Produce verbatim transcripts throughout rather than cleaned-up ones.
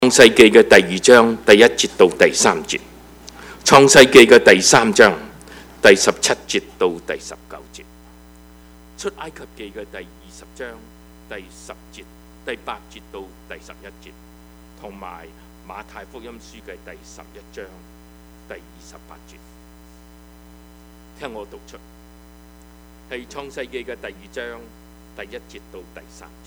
創世記嘅第二章第一節到第三節，創世記嘅第三章第十七節到第十九節，出埃及記嘅第二十章第十節第八節到第十一節，同埋馬太福音書嘅第十一章第二十八節。聽我讀出，係創世記嘅第二章第一節到第三節。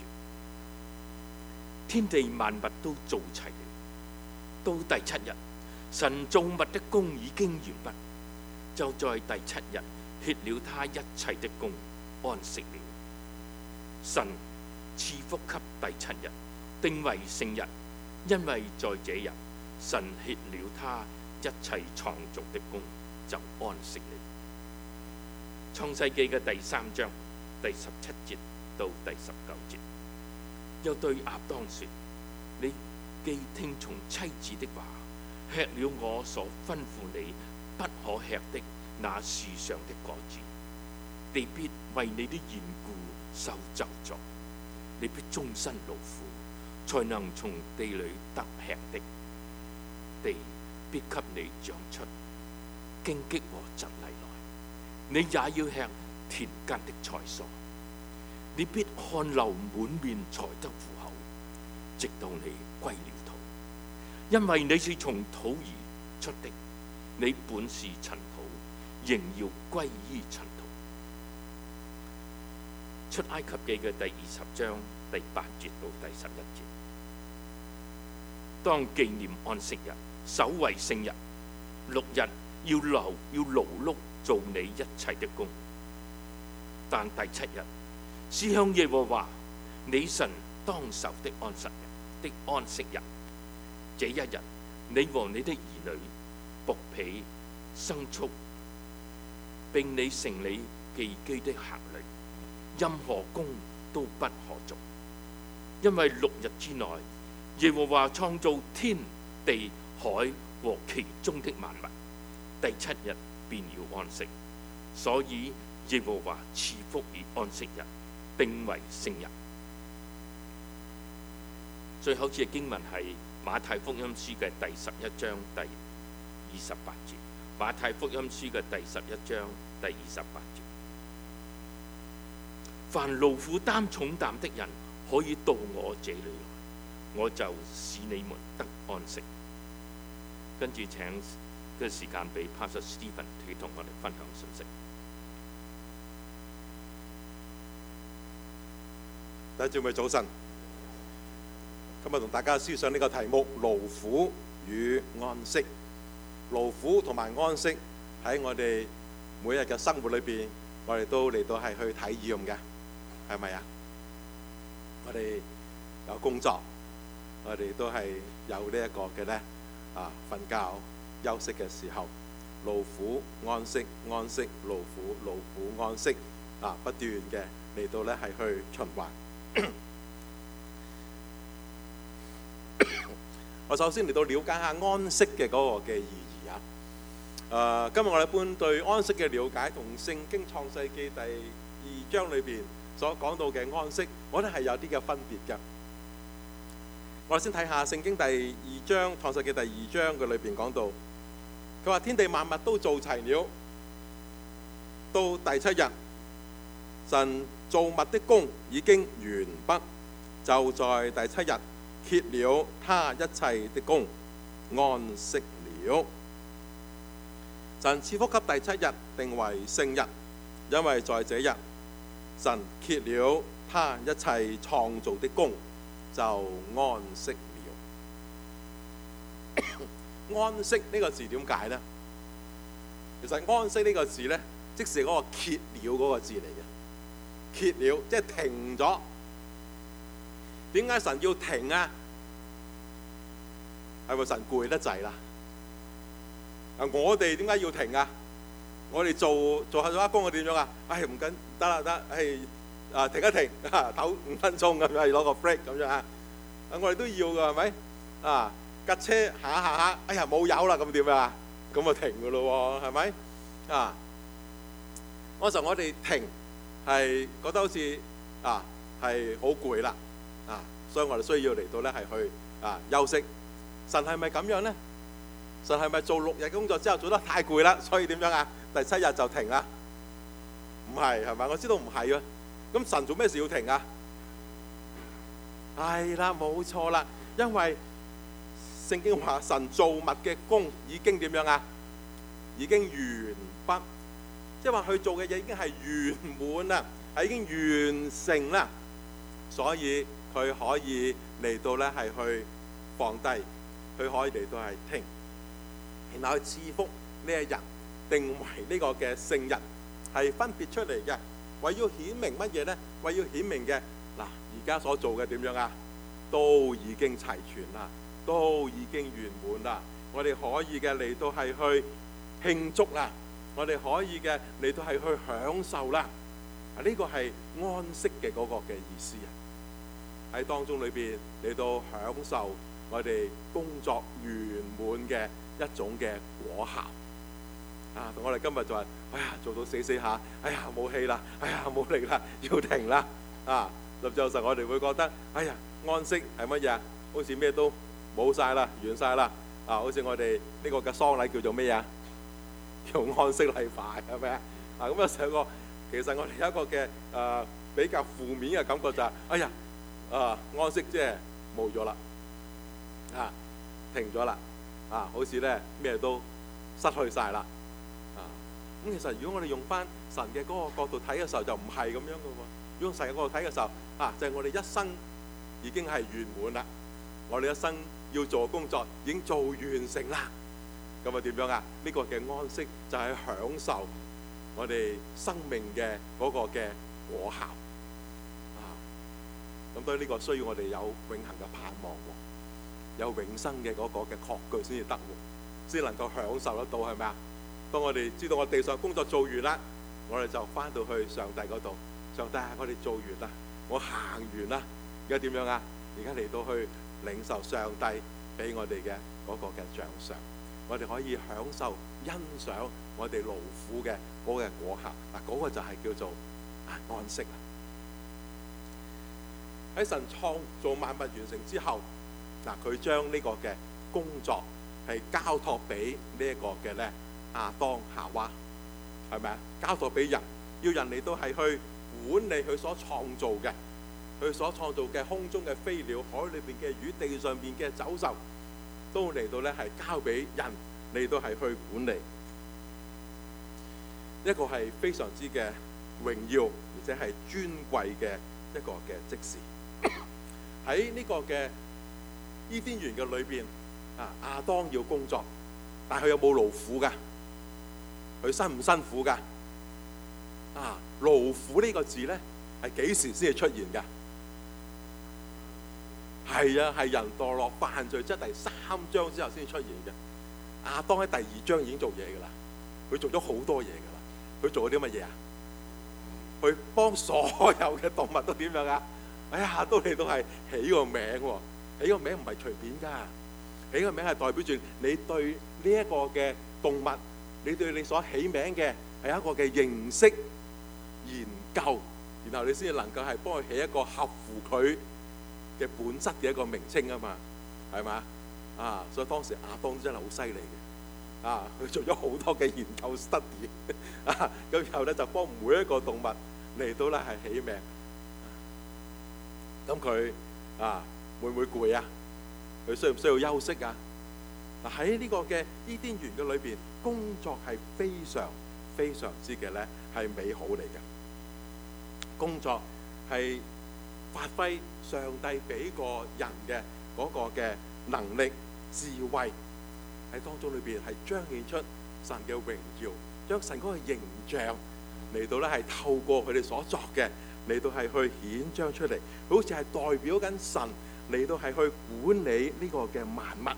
天地萬物都造齊了，到第七日，神造物的工已經完畢，就在第七日歇了他一切的工，安息了。神賜福給第七日，定為聖日，因為在這日神歇了他一切創造的工，就安息了。創世記嘅第三章第十七節到第十九節。又對亞當說：你既聽從妻子的話，吃了我所吩咐你不可吃的那樹上的果子，地必為你的緣故受咒詛，你必終身勞苦，才能從地裏得吃的。地必給你長出荊棘和蒺藜來，你也要吃田間的菜蔬。你必汗流滿面才得糊口，直到你歸了土，因為你是從土而出的，你本是塵土，仍要歸於塵土。出埃及記嘅第二十章第八節到第十一節，當紀念安息日，守為聖日，六日要勞要勞碌做你一切的工，但第七日是向耶和華你神當守的安息日的安息日。這一日，你和你的兒女、僕婢、牲畜，並你城裏寄居的客旅，任何工都不可做，因為六日之內，耶和華創造天地海和其中的萬物，第七日便要安息。所以耶和華賜福於安息日，定為聖日。最後嘅經文係馬太福音書嘅第十一章第二十八節。馬太福音書嘅第十一章第二十八節，凡勞苦擔重擔的人，可以到我這裏來，我就使你們得安息。跟住請嘅時間俾 Pastor Stephen 佢同我哋分享信息。 弟兄姊妹早晨，今日同大家思想呢個題目：勞苦與安息。勞苦同埋安息喺我哋每日嘅生活裏邊，我哋都嚟到係去體驗嘅，係咪啊？我哋有工作，我哋都係有呢一個嘅咧啊，瞓覺休息嘅時候，勞苦安息，安息勞苦，勞苦安息啊，不斷嘅嚟到咧係去循環。我首先嚟到了解下安息嘅嗰個嘅意義啊。誒、呃，今日我哋一般對安息嘅了解同聖經創世記第二章裏邊所講到嘅安息，我覺得係有啲嘅分別嘅。我哋先睇下聖經第二章創世記第二章嘅裏邊講到，佢話天地萬物都造齊了，到第七日，神造物的工已經完畢，就在第七日歇了他一切的工，安息了。神賜福給第七日，定為聖日，因為在這日神歇了他一切創造的工，就安息了。安息呢個字點解呢？其實安息呢個字呢，即是嗰個歇了嗰個字嚟嘅。歇了即係停咗。點解神要停啊？係咪神攰得滯啦？啊，我哋點解要停啊？我哋做做下做下工，我點樣啊？唉，唔緊得啦，得，唉，啊停一停，唞五分鐘咁樣，攞個 break 咁樣啊。啊，我哋都要㗎，係咪？啊，架車行下行下，哎呀冇油啦，咁點啊？咁啊停㗎咯喎，係咪？啊，嗰時候我哋停係覺得好似啊係好攰啦，啊，所以我哋需要嚟到咧係去啊休息神係咪咁樣呢？神係咪做六日工作之後做得太攰啦，所以點樣啊？第七日就停啦？唔係，係咪？我知道唔係啊。咁神做咩事要停啊？係啦，冇錯啦，因為聖經話神造物嘅工已經點樣啊？已經完畢，即係話佢做嘅嘢已經係圓滿啦，係已經完成啦，所以佢可以嚟到咧係去放低，佢可以嚟到係停，然後去賜福呢一日，定為呢個嘅聖日，係分別出嚟嘅，為要顯明乜嘢呢？為要顯明嘅嗱，而家所做嘅點樣啊？都已經齊全啦，都已經圓滿啦，我哋可以嘅嚟到係去慶祝啦，我哋可以嘅嚟到係去享受啦。啊，呢個係安息嘅嗰個嘅意思啊！喺當中裏邊嚟到享受我哋工作圓滿嘅一種嘅果效啊！同我哋今日就係，哎呀，做到死死下，哎呀冇氣啦，哎呀冇力啦，要停啦啊！甚至有時我哋會覺得，哎呀，安息係乜嘢？好似咩都冇晒啦，完晒啦啊！好似我哋呢個嘅喪禮叫做咩啊？叫安息禮拜係咪啊？啊咁有時個其實我哋有一個嘅誒、呃、比較負面嘅感覺就係、是，哎呀啊安息即係冇咗啦，啊停咗啦，啊好似咧咩都失去晒啦，啊咁其實如果我哋用翻神嘅嗰個角度睇嘅時候，就唔係咁樣嘅喎。如果用神嘅角度睇嘅時候，啊就係、是、我哋一生已經係圓滿啦，我哋一生要做嘅工作已經做完成啦。咁啊點樣啊？呢個嘅安息就係享受我哋生命嘅嗰個嘅果效啊！咁所以呢個需要我哋有永恆嘅盼望，有永生嘅嗰個嘅確據先至得，先能夠享受得到，係咪啊？當我哋知道我地上工作做完啦，我哋就翻到去上帝嗰度，上帝啊，我哋做完啦，我行完啦，而家點樣啊？而家嚟到去領受上帝俾我哋嘅嗰個嘅獎賞。我哋可以享受、欣賞我哋勞苦嘅嗰個果效，嗱、那、嗰個就係叫做安息啦。喺神創造萬物完成之後，嗱佢將呢個嘅工作係交託俾呢一個嘅咧亞當夏娃，係咪啊？交託俾人，要人嚟到係去管理佢所創造嘅，佢所創造嘅空中嘅飛鳥、海裏邊嘅魚、地上邊嘅走獸。都嚟到咧，係交俾人嚟到係去管理，一個係非常之嘅榮耀，而且係尊貴嘅一個嘅職事。喺呢個嘅伊甸園嘅裏邊，啊亞當要工作，但係佢有冇勞苦㗎？佢辛唔辛苦㗎？啊勞苦呢個字咧係幾時先至出現㗎？係啊，係人墮落犯罪，即係第三章之後先出現嘅。亞當喺第二章已經做嘢㗎啦，佢做咗好多嘢㗎啦。佢做咗啲乜嘢啊？佢幫所有嘅動物都點樣啊？哎呀，都嚟到係起個名喎，起個名唔係隨便㗎，起個名係代表住你對呢一個嘅動物，你對你所起名嘅係一個嘅認識、研究，然後你先至能夠係幫佢起一個合乎佢嘅本質嘅一個名稱啊嘛，係嘛啊？所以當時亞當真係好犀利嘅啊！佢做咗好多嘅研究 study 啊，咁然後咧就幫每一個動物嚟到咧係起名。咁佢啊會唔會攰啊？佢需唔需要休息啊？嗱喺呢個嘅伊甸園嘅裏邊，工作係非常非常之嘅咧係美好嚟嘅，工作係發揮上帝俾個人嘅嗰個嘅能力、智慧喺當中裏邊係彰顯出神嘅榮耀，將神嗰個形象嚟到咧係透過佢哋所作嘅嚟到係去顯彰出嚟，好似係代表緊神嚟到係去管理呢個嘅萬物，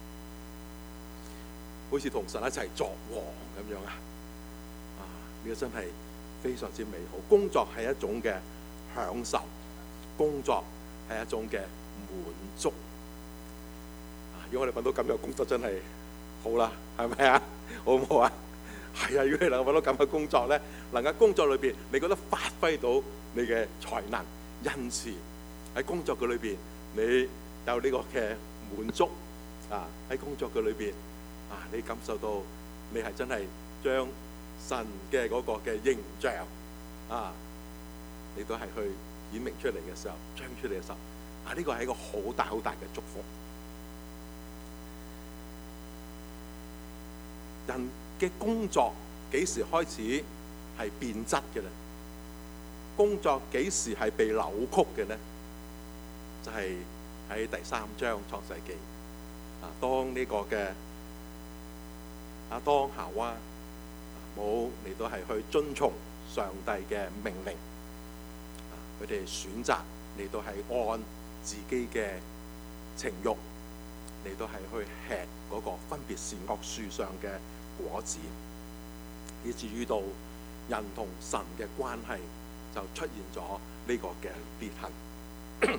好似同神一齊作王咁樣啊！啊，呢個真係非常之美好。工作係一種嘅享受。工作係一種嘅滿足，如果我哋揾到咁樣嘅工作真係好啦，係咪啊？好唔好啊？係啊！如果你能夠揾到咁嘅工作咧，能夠工作裏邊你覺得發揮到你嘅才能、恩賜喺工作嘅裏邊，你有呢個嘅滿足， 啊，喺工作嘅裏邊啊，你感受到你係真係將神嘅嗰個嘅形象啊，你都係去顯明出嚟嘅時候，將出嚟嘅時候，啊呢個係一個好大好大嘅祝福。人嘅工作幾時開始係變質嘅咧？工作幾時係被扭曲嘅咧？就係、是、喺第三章創世記啊，當呢個嘅亞當夏娃冇嚟到係去遵從上帝嘅命令，佢哋選擇嚟到係按自己嘅情慾嚟到係去吃嗰個分別善惡樹上嘅果子，以至於到人同神嘅關係就出現咗呢個嘅裂痕。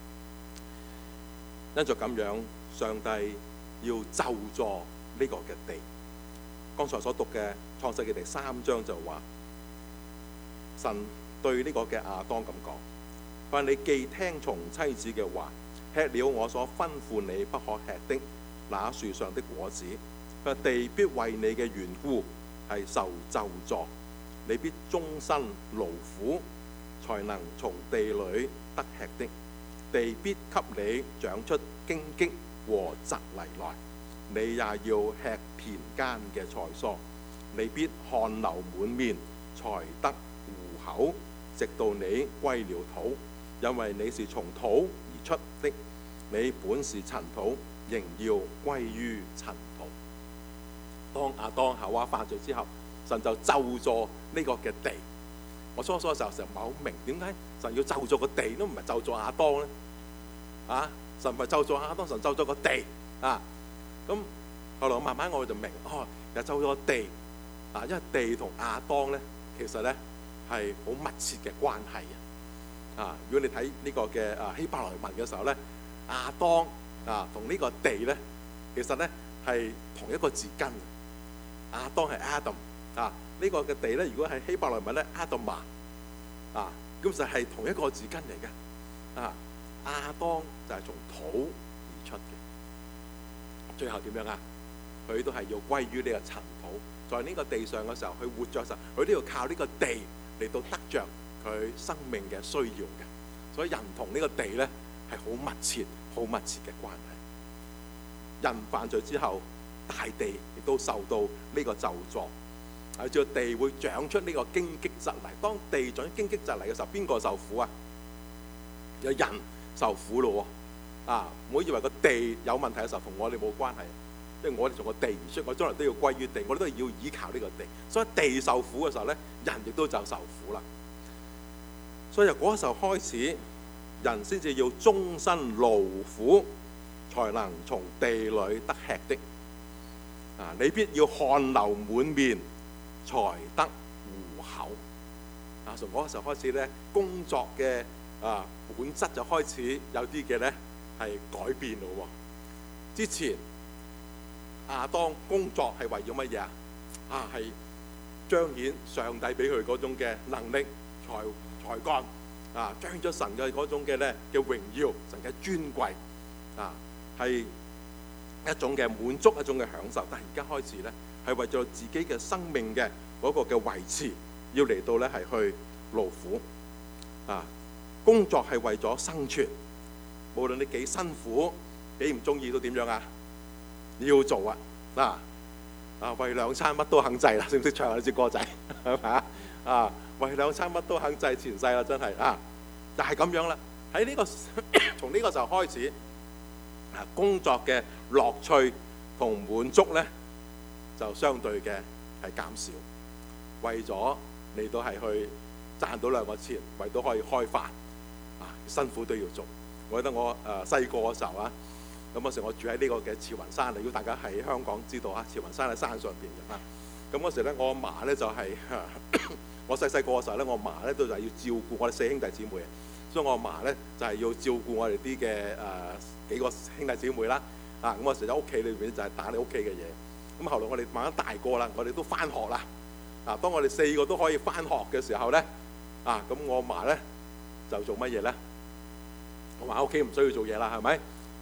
因着咁樣，上帝要咒詛呢個嘅地。剛才所讀嘅創世記第三章就話，神對呢個嘅亞當咁講：但你既聽從妻子嘅話，吃了我所吩咐你不可吃的那樹上的果子，佢話地必為你嘅緣故係受咒詛，你必終身勞苦，才能從地裏得吃的。地必給你長出荊棘和蒺藜來，你也要吃田間嘅菜蔬，你必汗流滿面才得糊口，直到你歸了土，因為你是從土而出的，你本是塵土，仍要歸於塵土。當亞當夏娃犯罪之後，神就咒詛呢個嘅地。我初初嘅時候成日唔係好明點解神要咒詛個地，都唔係咒詛亞當咧？啊，神唔係咒詛亞當，神咒詛個地啊。咁後來我慢慢我就明，哦，又咒咗個地啊，因為地同亞當咧，其實咧係好密切嘅關係啊。啊，如果你睇呢個嘅啊希伯來文嘅時候咧，亞當啊同呢個地咧，其實咧係同一個字根。亞當係 Adam 啊，呢個嘅地咧，如果係希伯來文咧 Adamah 啊，咁就係同一個字根嚟嘅啊。亞當就係從土而出嘅，最後點樣啊？佢都係要歸於呢個塵土，在呢個地上嘅時候，佢活着嘅時候，佢都要靠呢個地嚟到得着佢生命嘅需要嘅。所以人同呢個地咧係好密切、好密切嘅關係。人犯罪之後，大地亦都受到呢個咒詛，係叫地會長出呢個荊棘蒺藜。當地長荊棘蒺藜嘅時候，邊個受苦啊？有人受苦咯喎！啊，唔好以為個地有問題嘅時候同我哋冇關係，因為我哋從個地而出，我將來都要歸於地，我哋都係要依靠呢個地。所以地受苦嘅時候咧，人亦都就受苦啦。所以由嗰時候開始，人先至要終身勞苦，才能從地裏得吃的。啊，你必要汗流滿面，才得糊口。啊，從嗰個時候開始咧，工作嘅啊本質就開始有啲嘅咧係改變咯喎。之前亞當工作係為咗乜嘢啊？啊，係彰顯上帝俾佢嗰種嘅能力、才才幹啊，彰顯咗神嘅嗰種嘅咧嘅榮耀、神嘅尊貴啊，係一種嘅滿足、一種嘅享受。但係而家開始咧，係為咗自己嘅生命嘅嗰個嘅維持，要嚟到咧係去勞苦啊。工作係為咗生存，無論你幾辛苦、幾唔中意都點樣啊？要做啊！嗱啊，為兩餐乜都肯制啦，識唔識唱啊？呢支歌仔係咪啊？啊，為兩餐乜都肯制前世啦，真係啊！就係咁樣啦。喺呢個從呢個時候開始，啊，工作嘅樂趣同滿足咧，就相對嘅係減少，為咗嚟到係去賺到兩個錢，為到可以開飯。啊，辛苦都要做。我記得我誒細個嘅時候啊，咁嗰時我住喺呢個嘅慈雲山。如果大家喺香港知道啊，慈雲山喺山上邊嘅啊。咁嗰時咧，我阿嫲咧就係、是、我細細個嘅時候咧，我阿嫲咧都就係要照顧我哋四兄弟姊妹，所以我阿嫲咧就係、是、要照顧我哋啲嘅誒幾個兄弟姊妹啦。啊，咁嗰時喺屋企裏邊就係打理屋企嘅嘢。咁後來我哋慢慢大個啦，我哋都翻學啦。啊，當我哋四個都可以翻學嘅時候咧，啊，咁我阿嫲咧就做乜嘢咧？我話屋企唔需要做嘢啦，係咪？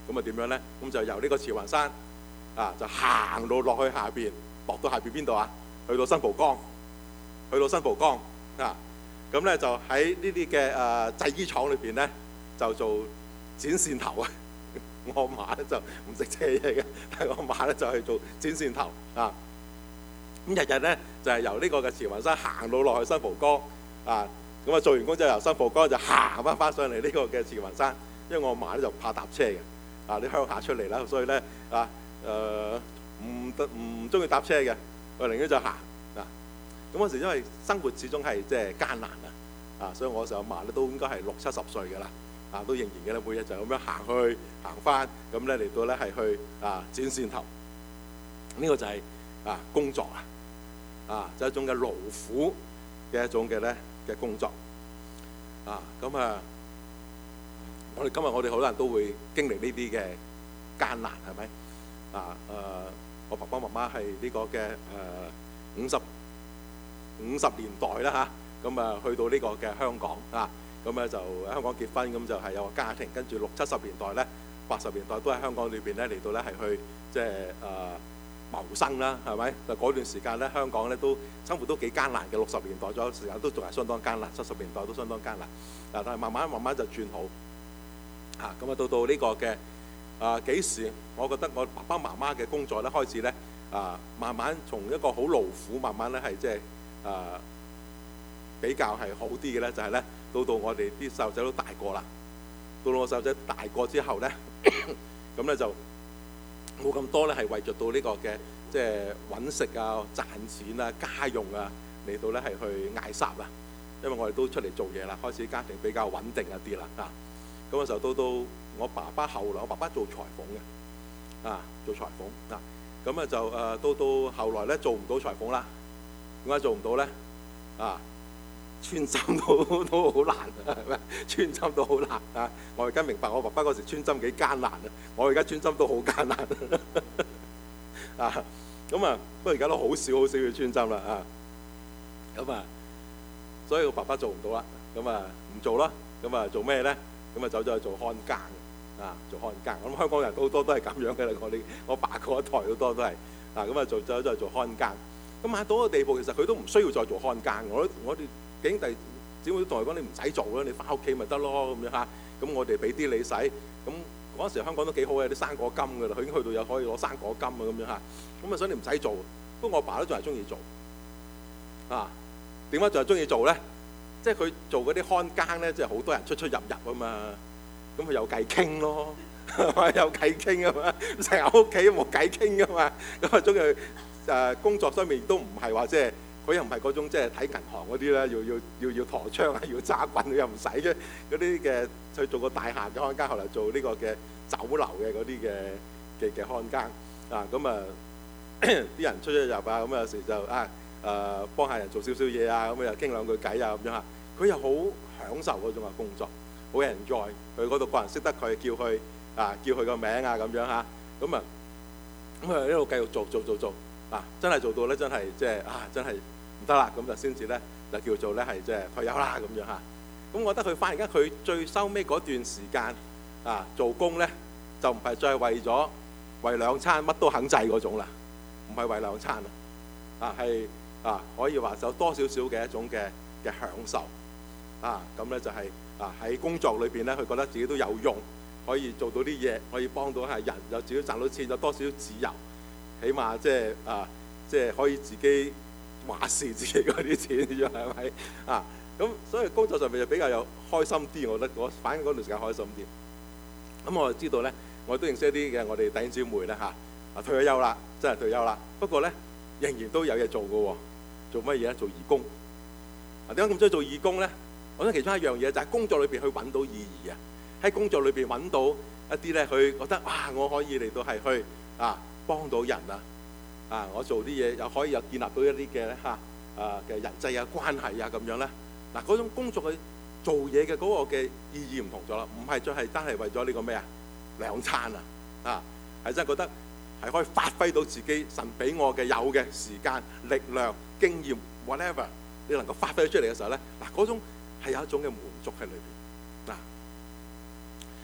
咁啊點樣咧？咁就由呢個慈雲山啊，就行到落去下邊，落到下邊邊度啊？去到新蒲崗，去到新蒲崗啊！咁咧就喺呢啲嘅誒製衣廠裏邊咧，就做剪線頭啊！我阿嫲咧就唔識車嘢嘅，但係我阿嫲咧就係做剪線頭啊！咁日日咧就係由呢個嘅慈雲山行到落去新蒲崗啊！咁啊做完工之後由新蒲崗就行翻翻上嚟呢個嘅慈雲山，因為我阿嫲咧就怕搭車嘅啊！啲鄉下出嚟啦，所以咧啊誒唔得唔中意搭車嘅，我寧願就行啊！咁嗰時因為生活始終係即係艱難啊！啊，所以我阿嫲咧都應該係六七十歲嘅啦。啊，都仍然嘅咧，每日就咁樣行去行翻，咁咧嚟到咧係去啊剪線頭，呢、這個就係、是、啊工作啊，啊就係、是、一種嘅勞苦嘅一種嘅咧嘅工作，啊咁啊，我哋今日我哋好多人都會經歷呢啲嘅艱難，係咪？啊誒、呃，我爸爸媽媽係呢個嘅誒五十五十年代啦嚇，咁啊去到呢個嘅香港啊。咁咧就香港結婚，咁就係有個家庭，跟住六七十年代咧、八十年代都喺香港裏邊咧嚟到咧係去即係誒謀生啦，係咪？就嗰段時間咧，香港咧都生活都幾艱難嘅。六十年代左右時間都仲係相當艱難，七十年代都相當艱難。嗱，但係慢慢慢慢就轉好嚇。咁啊，到到呢個嘅啊幾時？我覺得我爸爸媽媽嘅工作咧開始咧啊，慢慢從一個好勞苦，慢慢咧係即係啊比較係好啲嘅咧，就係咧。到到我哋啲細路仔都大個啦，到到我細路仔大個之後咧，咁咧就冇咁多咧，係為著到呢個嘅即係揾食啊、賺錢啊、家用啊嚟到咧係去嗌霎啦。因為我哋都出嚟做嘢啦，開始家庭比較穩定一啲啦啊。咁嘅時候到到我爸爸後來，我爸爸做裁縫嘅啊，做裁縫啊。咁啊就誒到到後來咧做唔到裁縫啦，點解做唔到咧？啊！穿針都都好難啊，係咪？穿針都好難啊！我而家明白我爸爸嗰時穿針幾艱難啊！我而家穿針都好艱難啊！咁啊，不過而家都好少好少要穿針啦啊！咁啊，所以我爸爸做唔到啦，咁啊唔做啦，咁啊做咩咧？咁啊走咗去做看更啊，做看更。咁香港人好多都係咁樣嘅啦，我哋我爸嗰一代好多都係啊，咁啊做走咗去做看更。咁啊到個地步，其實佢都唔需要再做看更。我我哋弟兄姊妹都同佢講：你唔使做啦，你翻屋企咪得咯咁樣嚇。咁我哋俾啲你使。咁嗰陣時香港都幾好嘅，啲生果金㗎啦，佢已經去到有可以攞生果金啊咁樣嚇。咁啊所以你唔使做。不過我爸都仲係中意做。啊，點解仲係中意做咧？即係佢做嗰啲看更咧，即係好多人出出入入啊嘛。咁佢有偈傾咯，有偈傾啊嘛。成日喺屋企冇偈傾噶嘛。咁啊中意誒工作上面都唔係話即係。佢又唔係嗰種即係睇銀行嗰啲咧，要要要要陀槍啊，要揸棍，佢又唔使嘅。嗰啲嘅去做個大廈嘅看更，後來做呢個嘅酒樓嘅嗰啲嘅嘅嘅看更啊，咁啊啲人出出入入啊，咁有時就啊誒幫下人做少少嘢啊，咁又傾兩句偈啊咁樣嚇。佢又好享受嗰種嘅工作，好 enjoy。佢嗰度個人識得佢，叫佢啊叫佢個名啊咁樣嚇。咁啊咁啊一路繼續做做做做啊，真係做到咧，真係即係啊真係。唔得啦，咁就先至咧就叫做咧係即係退休啦咁樣嚇。咁我覺得佢反而家佢最收尾嗰段時間啊做工咧，就唔係再係為咗為兩餐乜都肯制嗰種啦，唔係為兩餐啊，啊係啊可以話有多少少嘅一種嘅嘅享受啊。咁咧就係啊喺工作裏邊咧，佢覺得自己都有用，可以做到啲嘢，可以幫到係人，有自己賺到錢，有多少少自由，起碼即係啊即係可以自己話事自己嗰啲錢啫，係咪啊？咁所以工作上面就比較有開心啲，我覺得我反而嗰段時間開心啲。咁我就知道咧，我都認識一啲嘅我哋弟兄姊妹咧嚇，啊退咗休啦，真係退休啦。不過咧，仍然都有嘢做嘅喎。做乜嘢咧？做義工。啊點解咁中意做義工咧？我諗其中一樣嘢就係工作裏邊去揾到意義啊！喺工作裏邊揾到一啲咧，佢覺得哇，我可以嚟到係去啊幫到人啊！啊！我做啲嘢又可以有建立到一啲嘅咧嚇啊嘅人際啊關係啊咁樣咧。嗱，嗰種工作嘅做嘢嘅嗰個嘅意義唔同咗啦，唔係再係單係為咗呢個咩啊兩餐啊啊，係真係覺得係可以發揮到自己神俾我嘅有嘅時間、力量、經驗 whatever， 你能夠發揮出嚟嘅時候咧，嗱嗰種係有一種嘅滿足喺裏邊嗱。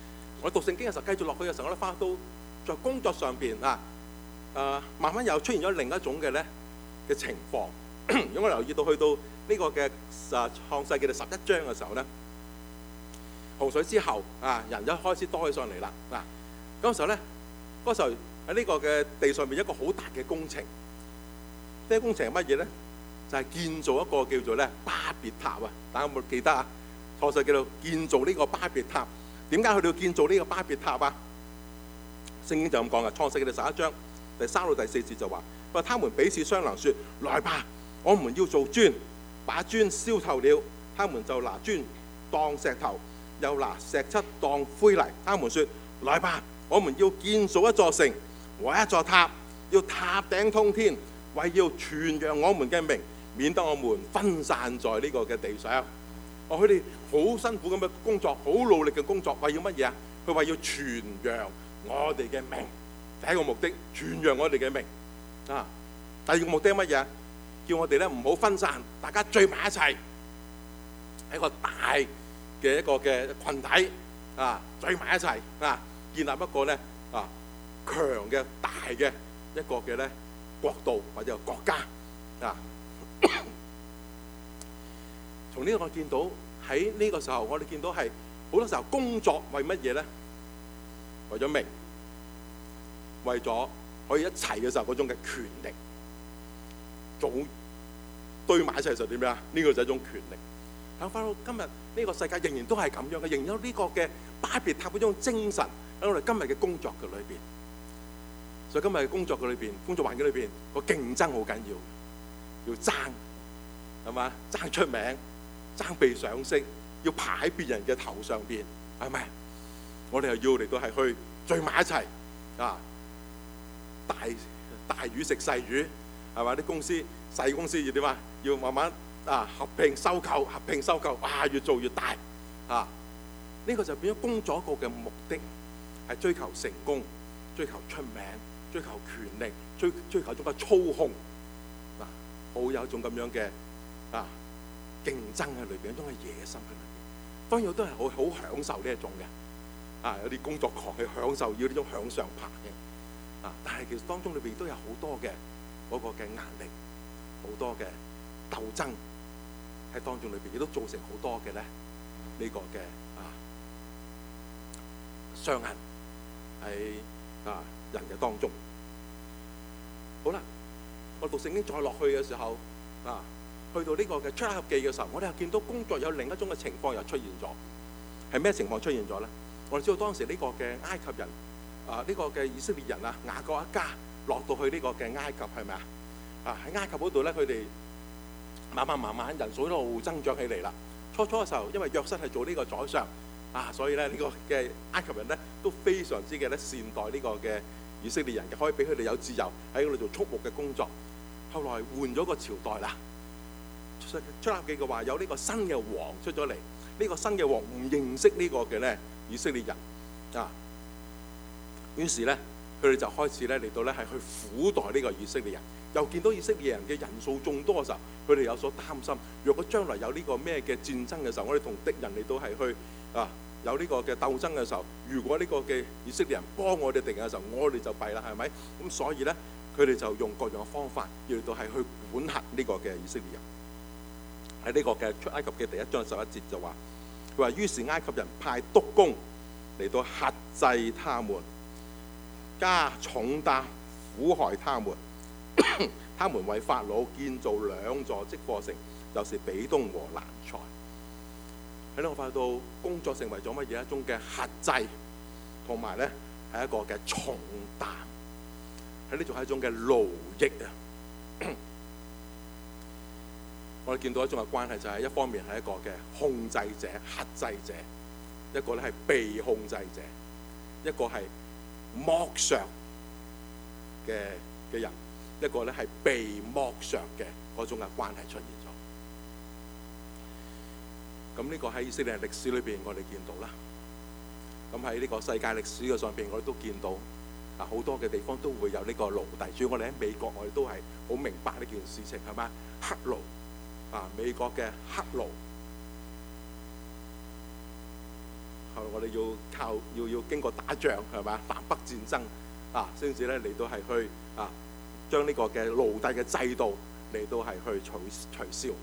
我讀聖經嘅時候，繼續落去嘅時候，我哋發到在工作上邊啊，誒、呃、慢慢又出現咗另一種嘅咧嘅情況。如果我留意到去到呢個嘅誒創世記第十一章嘅時候咧，洪水之後啊，人一開始多起上嚟啦。嗱、啊，嗰時候咧，嗰時候喺呢個嘅地上面一個好大嘅工程。呢個工程係乜嘢咧？就係、是、建造一個叫做咧巴別塔啊！大家有冇記得啊？創世記度建造呢個巴別塔。點解佢哋要建造呢個巴別塔啊？聖經就咁講嘅，創世記第十一章第三到第四節就話：話他們彼此商量說，來吧，我們要做磚，把磚燒透了，他們就拿磚當石頭，又拿石漆當灰泥。他們說：來吧，我們要建造一座城和一座塔，要塔頂通天，為要傳揚我們嘅名，免得我們分散在呢個嘅地上。哦，佢哋好辛苦咁嘅工作，好努力嘅工作，為要乜嘢啊？佢話要傳揚我哋嘅名。第一個目的，傳揚我哋嘅名啊。第二個目的係乜嘢啊？叫我哋咧唔好分散，大家聚埋一齊，喺一個大嘅一個嘅群體啊，聚埋一齊啊，建立一個咧啊強嘅大嘅一個嘅咧國度或者國家啊。從呢個我見到喺呢個時候，我哋見到係好多時候工作為乜嘢咧？為咗名，為咗可以一齊嘅時候嗰種嘅權力，組堆埋一齊就點樣啊？呢個就係一種權力。睇翻到今日呢個世界仍然都係咁樣嘅，仍然有呢個嘅巴別塔嗰種精神喺我哋今日嘅工作嘅裏邊。所以今日嘅工作嘅裏邊，工作環境裏邊個競爭好緊要，要爭係嘛？爭出名。爭被賞識，要爬喺別人嘅頭上邊，係咪？我哋又要嚟到係去聚埋一齊啊！大大魚食細魚，係嘛？啲公司細公司要點啊？要慢慢啊合併收購，合併收購，哇！越做越大啊！呢個就變咗工作一個嘅目的，係追求成功、追求出名、追求權力、追追求一種嘅操控啊！好有一種咁樣嘅啊！競爭喺裏邊，一種嘅野心喺裏邊。當然都係好好享受呢一種嘅，啊有啲工作狂去享受要呢種向上爬嘅，啊但係其實當中裏邊都有好多嘅嗰個嘅壓力，好多嘅鬥爭喺當中裏邊，亦都造成好多嘅咧呢個嘅啊傷痕喺啊人嘅當中。好啦，我讀聖經再落去嘅時候啊。去到呢個嘅出埃及記嘅時候，我哋又見到工作有另一種嘅情況又出現咗，係咩情況出現咗咧？我哋知道當時呢個嘅埃及人啊，呢、這個嘅以色列人啊，雅各一家落到去呢個嘅埃及係咪啊？啊喺埃及嗰度咧，佢哋慢慢慢慢人數一路增長起嚟啦。初初嘅時候，因為約瑟係做呢個宰相啊，所以咧呢、這個嘅埃及人咧都非常之嘅咧善待呢個嘅以色列人嘅，可以俾佢哋有自由喺嗰度做畜牧嘅工作。後來換咗個朝代啦。出埃及記嘅話有呢個新嘅王出咗嚟，呢、這個新嘅王唔認識呢個嘅咧以色列人啊，於是咧佢哋就開始咧嚟到咧係去苦待呢個以色列人，又見到以色列人嘅人數眾多嘅時候，佢哋有所擔心，若果將來有呢個咩嘅戰爭嘅時候，我哋同敵人嚟到係去啊有呢個嘅鬥爭嘅時候，如果呢個嘅以色列人幫我哋敵人嘅時候，我哋就弊啦，係咪？咁所以咧佢哋就用各樣嘅方法要嚟到係去管轄呢個嘅以色列人。喺呢個嘅出埃及嘅第一章十一節就話，佢話於是埃及人派督工嚟到轄制他們，加重擔苦害他們。他們為法老建造兩座積貨城，就是比東和蘭塞。喺呢個發到工作成為咗乜嘢？一種嘅轄制，同埋咧係一個嘅重擔。喺呢種係一種嘅勞役啊！我哋見到一種嘅關係就係一方面係一個嘅控制者、轄制者，一個咧係被控制者，一個係剝削嘅嘅人，一個咧係被剝削嘅嗰種嘅關係出現咗。咁呢個喺以色列歷史裏邊，我哋見到啦。咁喺呢個世界歷史嘅上邊，我哋都見到啊，好多嘅地方都會有呢個奴隸。主要我哋喺美國，我哋都係好明白呢件事情，係咪？黑奴。啊！美國嘅黑奴後來我哋要靠要要經過打仗係咪？南北戰爭啊，先至咧嚟到係去啊將呢個嘅奴隸嘅制度嚟到係去取取消。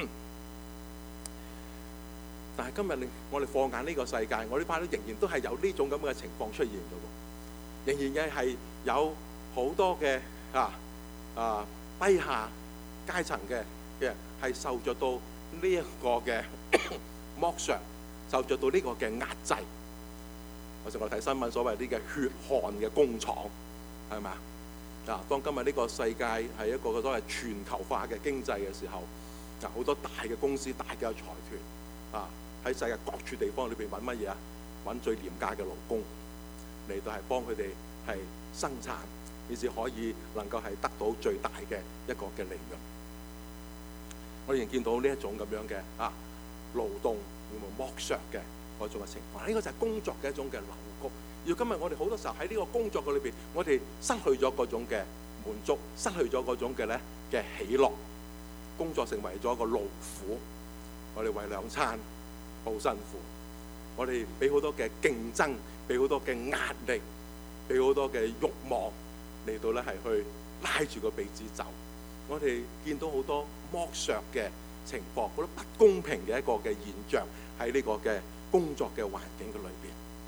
但係今日你我哋放眼呢個世界，我呢班都仍然都係有呢種咁嘅情況出現嘅喎，仍然嘅係有好多嘅啊啊低下階層嘅嘅係受着到呢一個嘅剝削，受着到呢個嘅壓制。我成日睇新聞，所謂啲嘅血汗嘅工廠係咪啊？啊，當今日呢個世界係一個所謂全球化嘅經濟嘅時候，嗱好多大嘅公司、大嘅財團啊，喺世界各處地方裏邊揾乜嘢啊？揾最廉價嘅勞工嚟到係幫佢哋係生產，以至可以能夠係得到最大嘅一個嘅利潤。我哋仍見到呢一種咁樣嘅啊勞動同埋剝削嘅嗰種嘅情況，呢個就係工作嘅一種嘅扭曲。要今日我哋好多時候喺呢個工作嘅裏邊，我哋失去咗嗰種嘅滿足，失去咗嗰種嘅咧嘅喜樂，工作成為咗一個勞苦。我哋為兩餐好辛苦，我哋俾好多嘅競爭，俾好多嘅壓力，俾好多嘅慾望嚟到咧係去拉住個鼻子走。我哋見到好多剝削嘅情況，好多不公平嘅一個嘅現象喺呢個嘅工作嘅環境嘅裏邊。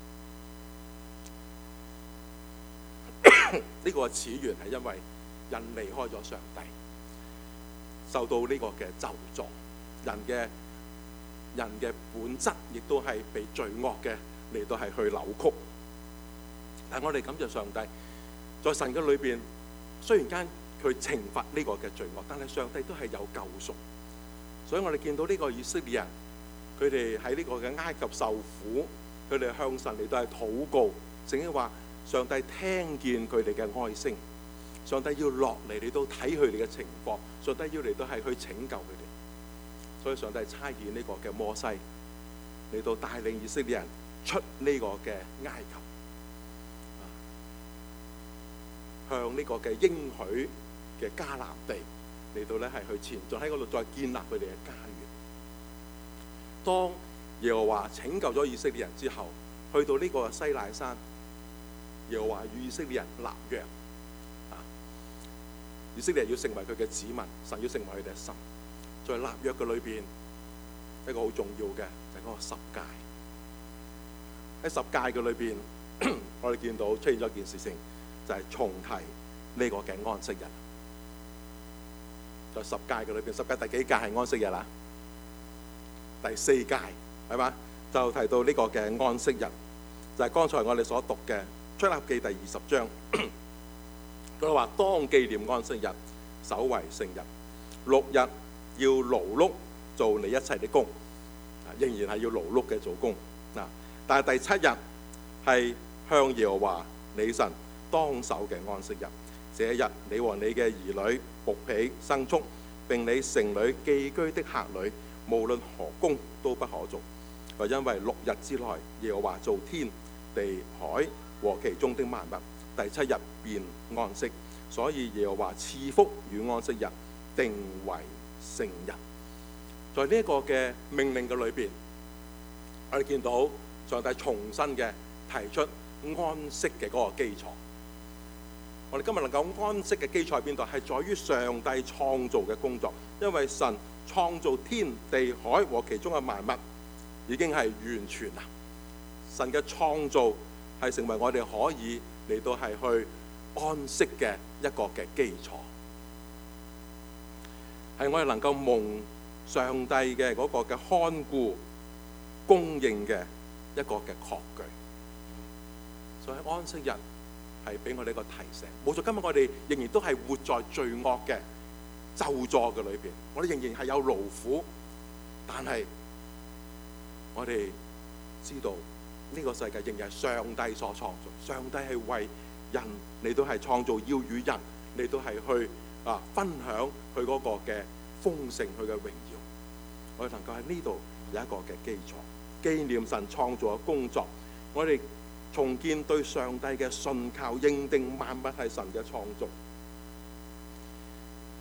呢個始源係因為人離開咗上帝，受到呢個嘅咒詛，人嘅人嘅本質亦都係被罪惡嘅嚟到係去扭曲。但係我哋感謝上帝，在神嘅裏邊，雖然間佢懲罰呢個嘅罪惡，但係上帝都係有救贖。所以我哋見到呢個以色列人，佢哋喺呢個嘅埃及受苦，佢哋向神嚟到係禱告。聖經話上帝聽見佢哋嘅哀聲，上帝要落嚟嚟到睇佢哋嘅情況，上帝要嚟到係去拯救佢哋。所以上帝差遣呢個嘅摩西嚟到帶領以色列人出呢個嘅埃及，向呢個嘅應許嘅迦南地嚟到咧係去前進，喺嗰度再建立佢哋嘅家園。當耶和華拯救咗以色列人之後，去到呢個西奈山，耶和華與以色列人立約，啊，以色列人要成為佢嘅子民，神要成為佢哋嘅神。在立約嘅裏邊，一個好重要嘅就係嗰個十誡。喺十誡嘅裏邊，我哋見到出現咗一件事情，就係重提呢個嘅安息日。在十誡嘅裏邊，十誡第幾誡係安息日啊？第四誡係嘛？就提到呢個嘅安息日，就係剛才我哋所讀嘅出埃及記第二十章。佢話當紀念安息日，守為聖日，六日要勞碌做你一切的工，仍然係要勞碌嘅做工。嗱，但係第七日係向耶和華你神當守嘅安息日。這一日你和你嘅兒女、僕婢、牲畜，並你城裏寄居的客旅，無論何工都不可做。為因為六日之內，耶和華造天地海和其中的萬物，第七日便安息。所以耶和華賜福與安息日，定為聖日。在呢一個嘅命令嘅裏邊，我哋見到上帝重新嘅提出安息嘅嗰個基礎。我哋今日能夠安息嘅基礎喺邊度？係在於上帝創造嘅工作，因為神創造天地海和其中嘅萬物已經係完全啦。神嘅創造係成為我哋可以嚟到係去安息嘅一個嘅基礎，係我哋能夠蒙上帝嘅嗰個嘅看顧供應嘅一個嘅確據。所以安息日係俾我哋一個提醒。冇錯，今日我哋仍然都係活在罪惡嘅咒詛嘅裏邊，我哋仍然係有勞苦，但係我哋知道呢個世界仍然係上帝所創造，上帝係為人嚟到係創造，要與人嚟到係去啊分享佢嗰個嘅豐盛，佢嘅榮耀。我哋能夠喺呢度有一個嘅基礎，紀念神創造嘅工作，我哋重建對上帝嘅信靠，認定萬物係神嘅創造，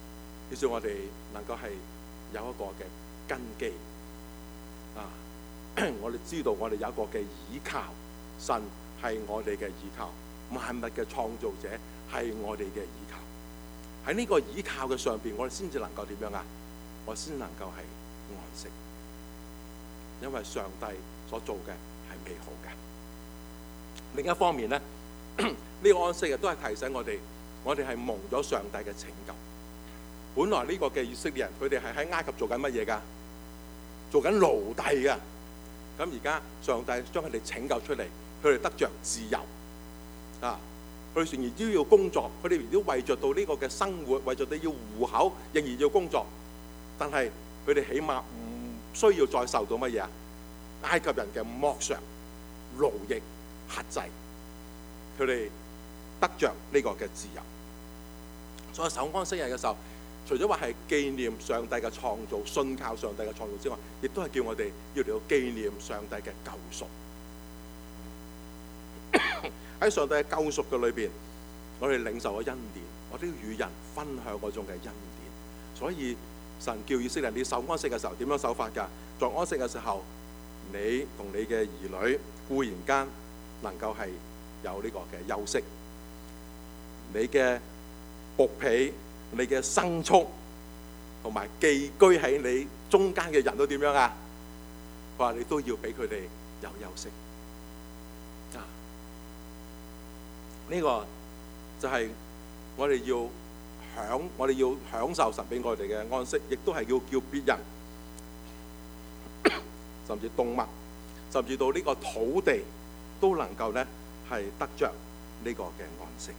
於是我哋能夠係有一個嘅根基啊， 我哋知道我哋有一個嘅倚靠，神係我哋嘅倚靠，萬物嘅創造者係我哋嘅倚靠。喺呢個倚靠嘅上邊，我哋先至能夠點樣啊？我先能夠係安息，因為上帝所做嘅係美好嘅。另一方面咧，呢、這個安息亦都係提醒我哋，我哋係蒙咗上帝嘅拯救。本來呢個嘅以色列人，佢哋係喺埃及做緊乜嘢㗎？做緊奴隸㗎。咁而家上帝將佢哋拯救出嚟，佢哋得着自由啊！佢哋仍然都要工作，佢哋仍然都為着到呢個嘅生活，為着到要糊口，仍然要工作。但係佢哋起碼唔需要再受到乜嘢啊？埃及人嘅剝削、奴役、轄制，佢哋得着呢個嘅自由。所以守安息日嘅時候，除咗話係紀念上帝嘅創造、信靠上帝嘅創造之外，亦都係叫我哋要嚟到紀念上帝嘅救贖。喺上帝嘅救贖嘅裏邊，我哋領受咗恩典，我哋要與人分享嗰種嘅恩典。所以神叫以色列人，你守安息嘅時候點樣守法㗎？在安息嘅時候，你同你嘅兒女固然間能夠係有呢個嘅休息，你嘅僕婢、你嘅牲畜同埋寄居喺你中間嘅人都點樣啊？佢話你都要俾佢哋有休息啊！呢個就係我哋要享，我哋要享受神俾我哋嘅安息，亦都係要叫別人，甚至動物，甚至到呢個土地都能夠咧係得着呢個嘅安息。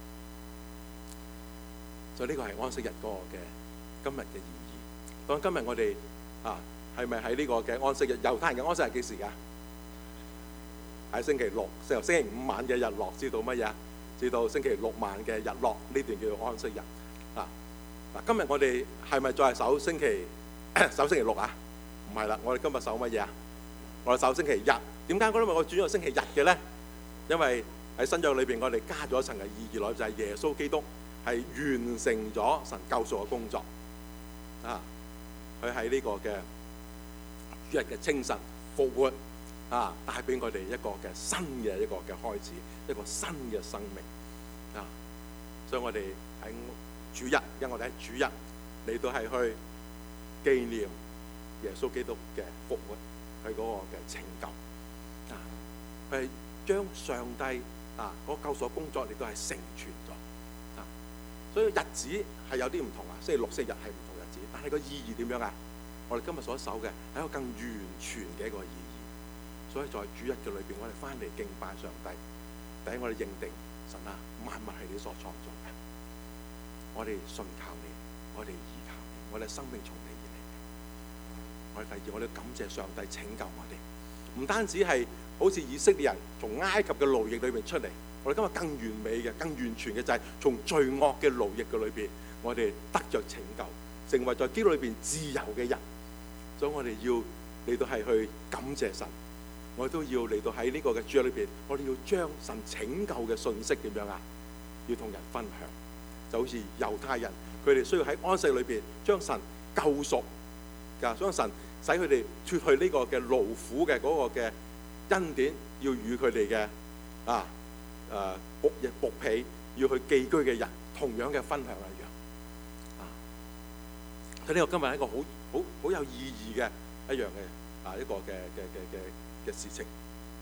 所以呢個係安息日嗰個嘅今日嘅意義。當今日我哋啊係咪喺呢個嘅安息日？猶太人嘅安息日幾時㗎？喺星期六，由星期五晚嘅日落至到乜嘢？至到星期六晚嘅日落，呢段叫做安息日。啊嗱，今日我哋係咪再係守星期守星期六啊？唔係啦，我哋今日守乜嘢啊？我哋守星期日。點解我因為我轉咗星期日嘅咧？因為喺新約裏邊，我哋加咗一層嘅意義落，就係耶穌基督係完成咗神救贖嘅工作。啊，佢喺呢個嘅主日嘅清晨復活。啊！帶俾我哋一個嘅新嘅一個嘅開始，一個新嘅生命啊！所以我哋喺主日，因為我哋喺主日嚟到係去紀念耶穌基督嘅復活，佢嗰個嘅拯救啊！佢係將上帝啊嗰救贖工作，亦都係成全咗啊！所以日子係有啲唔同啊，星期六、星期日係唔同日子，但係個意義點樣啊？我哋今日所守嘅係一個更完全嘅一個意義。所以在主日嘅裏邊，我哋翻嚟敬拜上帝。第一，我哋認定神啊，萬物係你所創造嘅，我哋信靠你，我哋依靠你，我哋生命從你而嚟嘅。我哋第二，我哋感謝上帝拯救我哋，唔單止係好似以色列人從埃及嘅奴役裏邊出嚟，我哋今日更完美嘅、更完全嘅就係從罪惡嘅奴役嘅裏邊，我哋得着拯救，成為在基督裏邊自由嘅人。所以我哋要嚟到係去感謝神。我哋都要嚟到喺呢個嘅主日裏邊，我哋要將神拯救嘅信息點樣啊？要同人分享，就好似猶太人，佢哋需要喺安息裏邊將神救贖㗎，將神使佢哋脫去呢個嘅勞苦嘅嗰個嘅恩典，要與佢哋嘅啊誒僕役僕婢要去寄居嘅人同樣嘅分享一樣啊！所以呢個今日係一個好好好有意義嘅一樣嘅啊一個嘅嘅嘅嘅。嘅事情，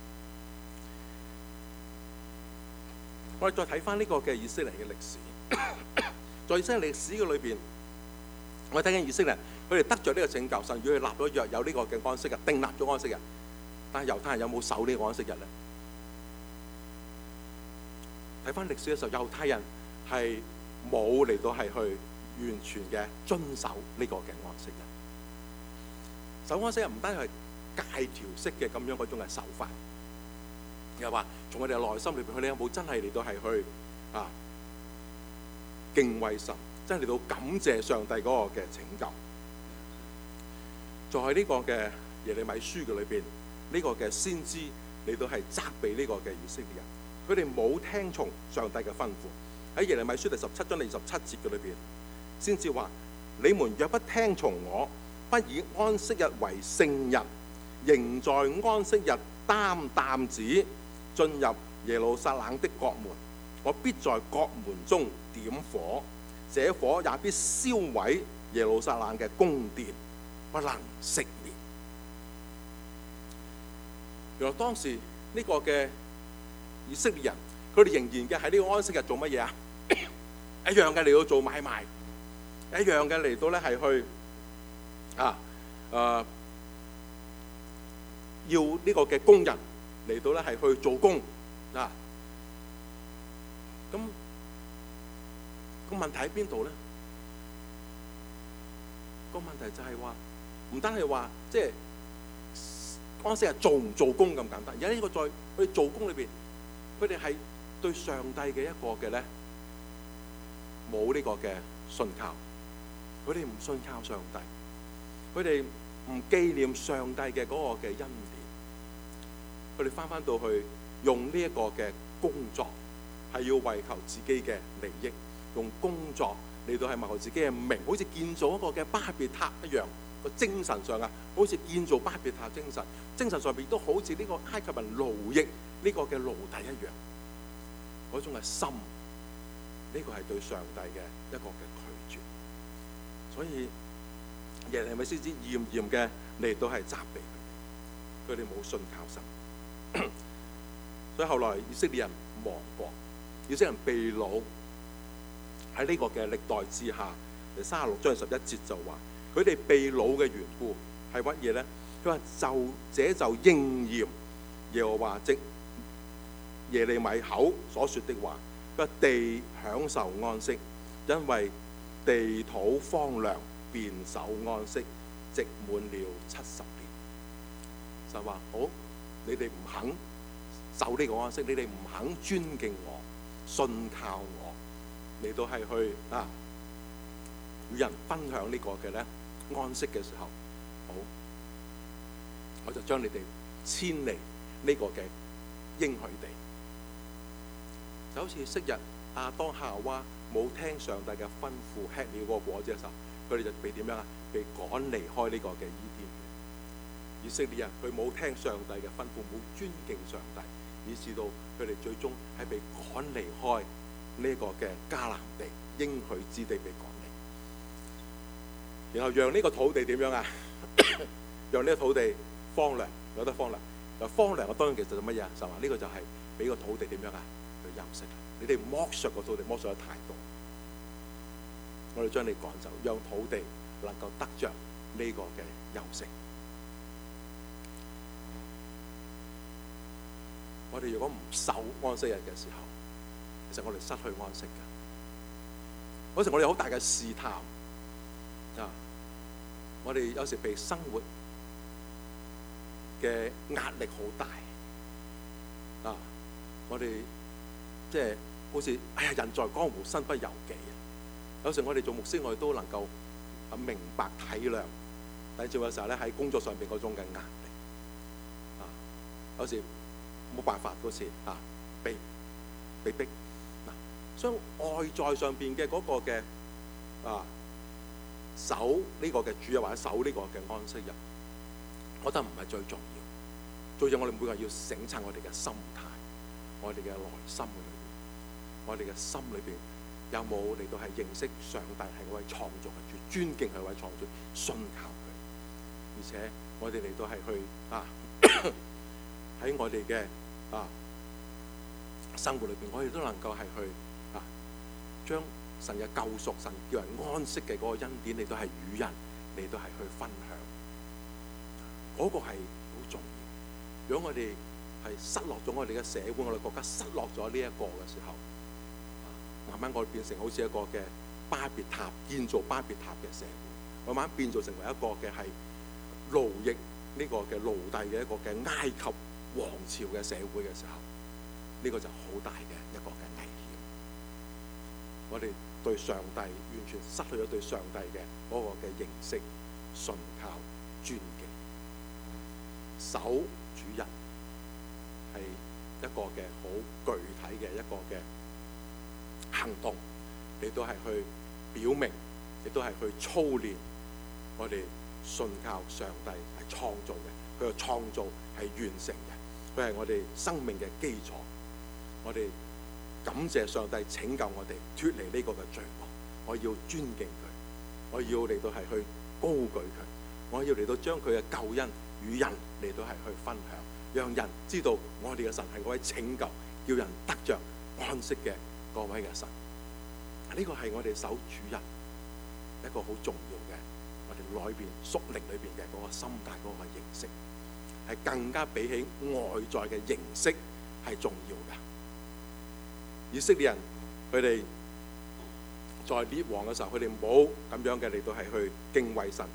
我哋再睇翻呢個嘅以色列嘅歷史，在以色列歷史嘅裏邊，我哋睇緊以色列人，佢哋得着呢個拯救，神與佢立咗約，有呢個嘅安息日，訂立咗安息日。但係猶太人有冇守呢個安息日咧？睇翻歷史嘅時候，猶太人係冇嚟到係去完全嘅遵守呢個嘅安息日。守安息日唔單係戒條式嘅咁樣嗰種嘅手法，又話從我哋嘅內心裏邊，佢哋有冇真係嚟到係去啊敬畏神，真係嚟到感謝上帝嗰個嘅拯救？就喺呢個嘅耶利米書嘅裏邊，呢個嘅先知嚟到係責備呢個嘅以色列人，佢哋冇聽從上帝嘅吩咐。喺耶利米書第十七章第二十七節嘅裏邊，先至話：你們若不聽從我，不以安息日為聖日， 仍在安息日擔擔子進入耶路撒冷的國門，我必在國門中點火，這火也必燒毀耶路撒冷嘅宮殿，不能熄滅。原來當時呢個嘅以色列人，佢哋仍然嘅喺呢個安息日做乜嘢啊？一樣嘅嚟到做買賣，一樣嘅嚟到咧係去啊誒、呃、要呢個嘅工人嚟到咧係去做工啊。咁個問題喺邊度咧？個問題就係話唔單係話即係安息日做唔做工咁簡單，而家呢個在佢哋做工裏邊，佢哋係對上帝嘅一個嘅咧冇呢個嘅信靠，佢哋唔信靠上帝，佢哋唔紀念上帝嘅嗰個嘅恩典，佢哋翻翻到去用呢一個嘅工作係要為求自己嘅利益，用工作嚟到係謀求自己嘅名，好似建造一個嘅巴別塔一樣。個精神上啊，好似建造巴別塔精神，精神上邊都好似呢個埃及人奴役呢個嘅奴隸一樣，嗰種嘅心，呢個係對上帝嘅一個嘅拒絕。所以耶利米先知嚴嚴嘅嚟到係責備佢哋，佢哋冇信靠神。所以後來以色列人亡國，以色列人被擄，喺呢個嘅歷代志下第三十六章十一節就話。佢哋被擄嘅緣故係乜嘢咧？佢話就這就應驗耶和華藉耶利米口所說的話。佢話地享受安息，因為地土荒涼，便守安息，直滿了七十年。就話好，你哋唔肯守呢個安息，你哋唔肯尊敬我、信靠我，嚟到係去啊與人分享呢個嘅咧。安息嘅時候，好，我就將你哋遷離呢個嘅應許地，就好似昔日亞當夏娃冇聽上帝嘅吩咐，吃了個果子嘅時候，佢哋就被點樣啊？被趕離開呢個嘅伊甸園。以色列人佢冇聽上帝嘅吩咐，冇尊敬上帝，以致到佢哋最終係被趕離開呢個嘅迦南地，應許之地被趕。然後讓呢個土地點樣啊？讓呢個土地荒涼，有得荒涼。嗱，荒涼嘅當然其實係乜嘢啊？就話呢個就係俾個土地點樣啊？去休息。你哋剝削個土地，剝削得太多，我哋將你趕走，讓土地能夠得着呢個嘅休息。我哋如果唔守安息日嘅時候，其實我哋失去安息嘅。嗰時我哋好大嘅試探。啊！我哋有時被生活嘅壓力好大啊！我哋即係好似哎呀，人在江湖身不由己啊！有時我哋做牧師，我哋都能夠明白體諒，但係有時候咧喺工作上邊嗰種嘅壓力啊，有時冇辦法嗰時啊，被被逼嗱，所以外在上邊嘅嗰個嘅啊。守呢個嘅主日或者守呢個嘅安息日，我覺得唔係最重要。最重要我哋每個人要省察我哋嘅心態，我哋嘅內心裏邊，我哋嘅心裏邊有冇嚟到係認識上帝係嗰位創造嘅主，尊敬佢位創造，信靠佢，而且我哋嚟到係去啊喺我哋嘅啊生活裏邊，我哋都能夠係去啊將神嘅救贖，神叫人安息嘅嗰個恩典，你都係與人，你都係去分享，嗰、那個係好重要。如果我哋係失落咗我哋嘅社會，我哋國家失落咗呢一個嘅時候，慢慢我哋變成好似一個嘅巴別塔，建造巴別塔嘅社會，慢慢變做成為一個嘅係奴役呢個嘅奴隸嘅一個嘅埃及王朝嘅社會嘅時候，呢、這個就好大嘅一個嘅危險。我哋對上帝完全失去咗對上帝嘅嗰個嘅認識、信靠、尊敬。守主日係一個嘅好具體嘅一個嘅行動，你都係去表明，亦都係去操練我哋信靠上帝係創造嘅佢嘅創造係完成嘅，佢係我哋生命嘅基礎。我哋感謝上帝拯救我哋脫離呢個嘅罪惡，我要尊敬佢，我要嚟到係去高舉佢，我要嚟到將佢嘅救恩與人嚟到係去分享，讓人知道我哋嘅神係嗰位拯救，叫人得着安息嘅嗰位嘅神。呢個係我哋守主日一個好重要嘅，我哋裏邊屬靈裏邊嘅嗰個心態，嗰個認識係更加比起外在嘅形式係重要嘅。以色列人佢哋在列王嘅時候，佢哋冇咁樣嘅嚟到係去敬畏神、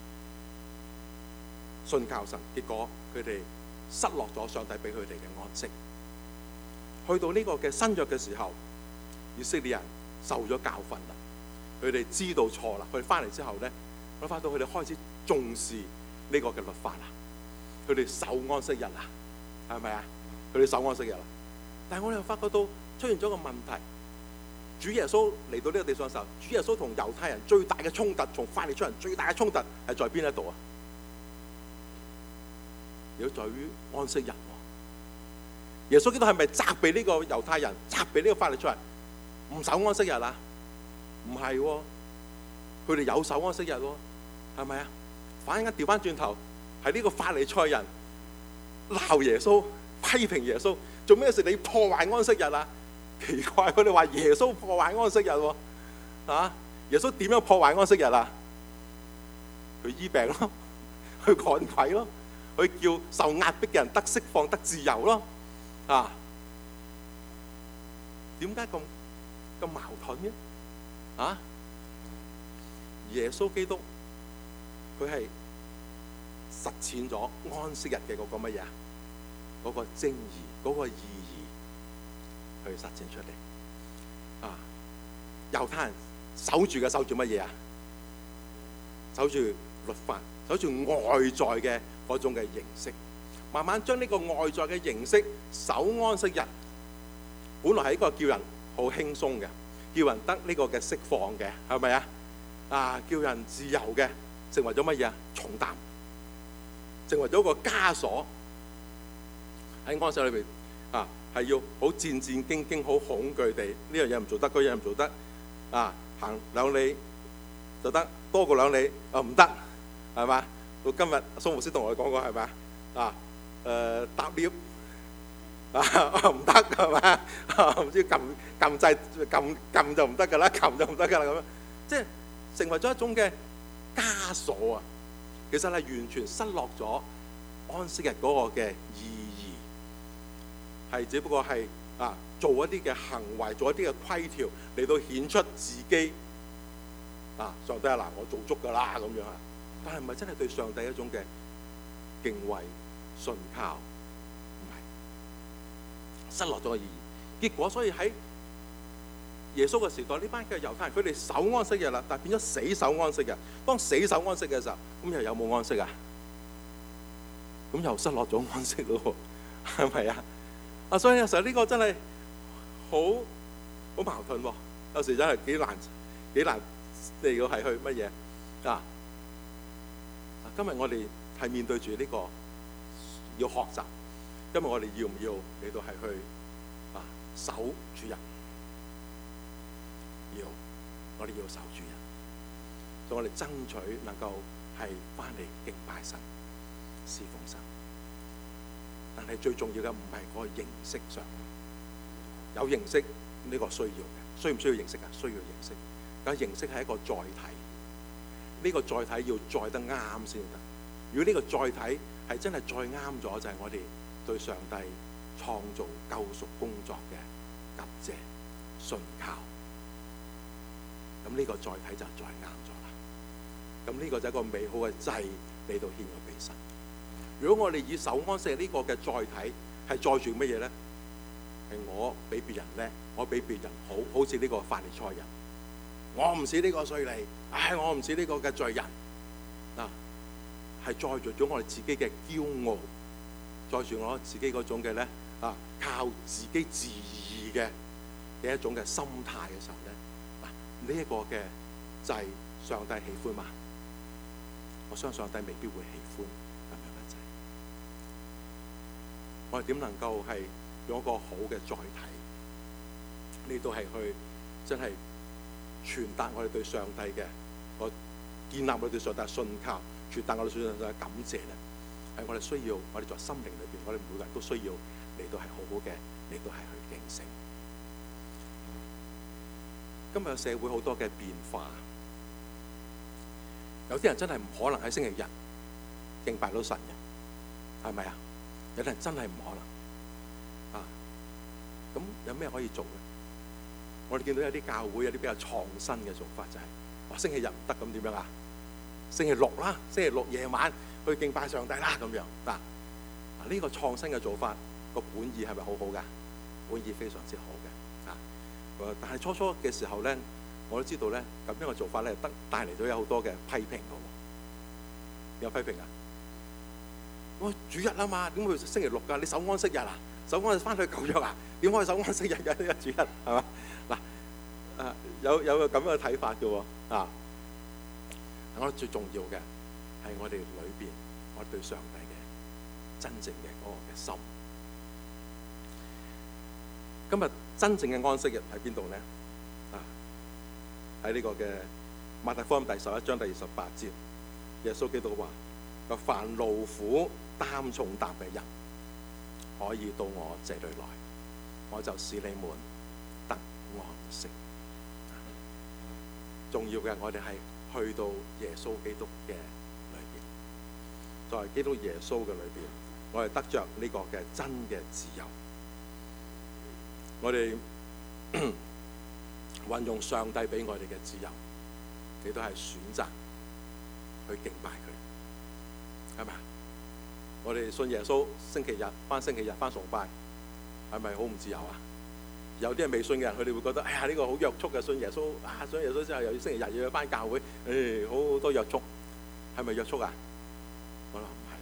信靠神，結果佢哋失落咗上帝俾佢哋嘅安息。去到呢個嘅新約嘅時候，以色列人受咗教訓啦，佢哋知道錯啦，佢哋翻嚟之後咧，我發到佢哋開始重視呢個嘅律法啦，佢哋守安息日啦，係咪啊？佢哋守安息日啦，但係我哋又發覺到出現咗個問題，主耶穌嚟到呢個地上嘅時候，主耶穌同猶太人最大嘅衝突，從法利賽人最大嘅衝突係在邊一度啊？如果在於安息日，耶穌基督係咪責備呢個猶太人，責備呢個法利賽人唔守安息日啊？唔係喎，佢哋有守安息日喎，係咪啊？反而調翻轉頭，係呢個法利賽人鬧耶穌，批評耶穌，做咩事你破壞安息日啊？奇怪，佢哋話耶穌破壞安息日喎，啊！耶穌點樣破壞安息日啊？佢醫病咯，佢趕鬼咯，佢叫受壓迫嘅人得釋放得自由咯，啊！點解咁咁矛盾嘅？啊！耶穌基督佢係實踐咗安息日嘅嗰個乜嘢啊？嗰個正義，嗰個意義去實踐出嚟。啊！猶太人守住嘅守住乜嘢啊？守住律法，守住外在嘅嗰種嘅形式，慢慢將呢個外在嘅形式守安息日，本來係一個叫人好輕鬆嘅，叫人得呢個嘅釋放嘅，係咪啊？啊，叫人自由嘅，成為咗乜嘢啊？重擔，成為咗一個枷鎖。喺安息裏邊啊，係要好戰戰兢兢、好恐懼地，呢樣嘢唔做得，嗰樣唔做得，啊，行兩里就得，多過兩里啊唔得，係嘛？到今日蘇牧師同我哋講過係咪啊？誒搭 lift 啊唔得係嘛？唔知撳撳掣撳撳就唔得㗎啦，撳就唔得㗎啦咁樣，即係成為咗一種嘅枷鎖啊！其實係完全失落咗安息日嗰個嘅意義，係只不過係啊做一啲嘅行為，做一啲嘅規條嚟到顯出自己啊上帝啊嗱我做足㗎啦咁樣啊！但係唔係真係對上帝一種嘅敬畏、信靠，唔係失落咗個意義。結果所以喺耶穌嘅時代，呢班嘅猶太人佢哋守安息日啦，但係變咗死守安息日。當死守安息嘅時候，咁又有冇安息啊？咁又失落咗安息咯，係咪啊？啊，所以有時候呢個真係好好矛盾喎。有時真係幾難幾難嚟到係去乜嘢啊？今日我哋係面對住呢個要學習，今日我哋要唔要嚟到係去啊守主日？要，我哋要守主日，所以我哋爭取能夠係翻嚟敬拜神、侍奉神。但係最重要嘅唔係嗰個形式上，有形式呢個需要嘅，需唔需要形式啊？需要形式，但係形式係一個載體。呢個載體要載得啱先得。如果呢個載體係真係載啱咗，就係我哋對上帝創造救贖工作嘅感謝、信靠。咁呢個載體就載啱咗啦。咁呢個就係一個美好嘅祭嚟到獻咗俾神。如果我哋以守安息呢個嘅載體係載住乜嘢咧？係我比別人叻，我比別人好，好似呢個法利賽人。我唔似呢個稅吏，唉，我唔似呢個嘅罪人，嗱，係載住咗我哋自己嘅驕傲，載住我自己嗰種嘅咧啊，靠自己自義嘅嘅一種嘅心態嘅時候咧，嗱，呢一個嘅祭上帝喜歡嘛？我相信上帝未必會喜歡咁樣嘅祭。 我哋點能夠係用一個好嘅載體，呢度係去真係傳達我哋對上帝嘅個建立我哋對上帝嘅信靠，傳達我哋對上帝嘅感謝咧，係我哋需要，我哋在心靈裏邊，我哋每個人都需要嚟到係好好嘅嚟到係去警醒。今日社會好多嘅變化，有啲人真係唔可能喺星期日敬拜到神嘅，係咪啊？有啲人真係唔可能啊！咁有咩可以做咧？我哋見到有啲教會有啲比較創新嘅做法，就係話星期日唔得，咁點樣啊？星期六啦，星期六夜晚去敬拜上帝啦，咁樣嗱。嗱呢個創新嘅做法，個本意係咪好好㗎？本意非常之好嘅啊！但係初初嘅時候咧，我都知道咧，咁樣嘅做法咧，得帶嚟咗有好多嘅批評嘅喎。有批評啊？我主日啊嘛，點會星期六㗎？你守安息日啊？守安息翻去舊約啊？點可以守安息日嘅呢個主日係嘛？嗱，誒有有個咁樣嘅睇法嘅喎啊！我覺得最重要嘅係我哋裏邊，我哋對上帝嘅真正嘅嗰個嘅心。今日真正嘅安息日喺邊度咧？啊，喺呢個嘅馬太福音第十一章第二十八節，耶穌基督話：個凡勞苦擔重擔嘅人，可以到我這裏來，我就使你們得安息。重要嘅，我哋係去到耶穌基督嘅裏邊，在基督耶穌嘅裏邊，我哋得着呢個嘅真嘅自由。我哋運用上帝俾我哋嘅自由，你都係選擇去敬拜佢，係咪啊？我哋信耶穌，星期日翻星期日翻崇拜，係咪好唔自由啊？有啲人未信嘅人，佢哋會覺得，哎呀呢個好約束嘅，信耶穌啊，信耶穌之後又要星期日要去翻教會，誒好多約束，係咪約束啊？我話唔係，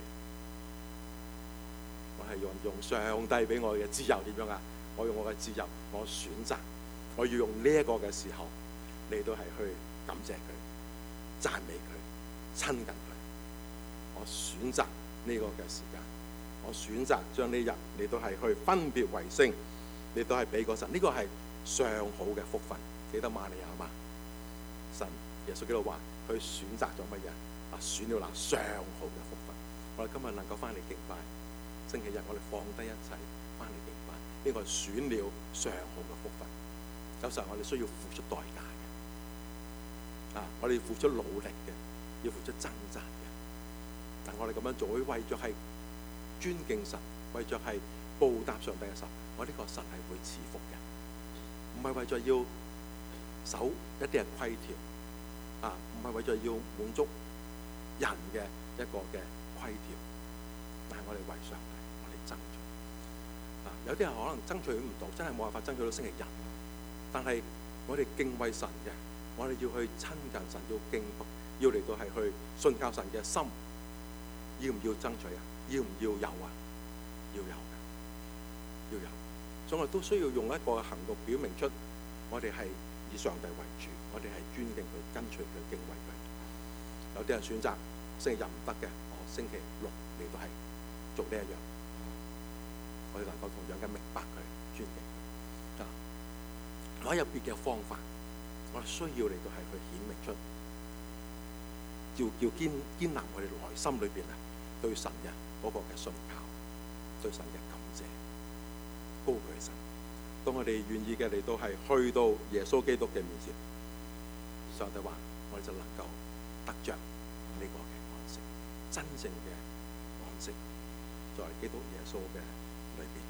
我係用用上帝俾我嘅自由點樣啊？我用我嘅自由，我選擇，我要用呢一個嘅時候，你都係去感謝佢、讚美佢、親近佢。我選擇呢個嘅時間，我選擇將呢日你都係去分別為聖，你都係俾個神，呢、這個係上好嘅福分。記得瑪利亞嘛？神耶穌基督話佢選擇咗乜嘢？啊，選了那上好嘅福分。我哋今日能夠翻嚟敬拜，星期日我哋放低一切翻嚟敬拜。呢個係選了上好嘅福分，有時候我哋需要付出代價嘅，啊，我哋要付出努力嘅，要付出掙扎嘅。但我哋咁樣做，會為咗係尊敬神，為咗係報答上帝嘅時候，我呢個神係會賜福嘅，唔係為咗要守一啲嘅規條，啊，唔係為咗要滿足人嘅一個嘅規條，但係我哋為上帝，我哋爭取。有啲人可能爭取唔到，真係冇辦法爭取到星期日。但係我哋敬畏神嘅，我哋要去親近神，要敬服，要嚟到係去信靠神嘅心，要唔要爭取啊？要唔要有啊？要有嘅，要有。所以我都需要用一個行動表明出，我哋係以上帝為主，我哋係尊敬佢、跟隨佢、敬畏佢。有啲人選擇星期日唔得嘅，我星期六你都係做呢一樣。我哋能夠同樣嘅明白佢、尊敬佢。啊，我有別嘅方法，我哋需要嚟到係去顯明出，要叫堅堅立我哋內心裏邊啊對神嘅嗰個嘅信靠，對神嘅感謝，高舉神。當我哋願意嘅嚟到係去到耶穌基督嘅面前，上帝話我哋就能夠得着呢個嘅安息，真正嘅安息，在基督耶穌嘅裏邊。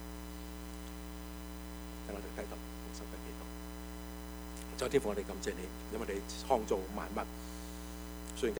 等我哋低頭同心嘅祈禱。再天父，我哋感謝你，因為你創造萬物。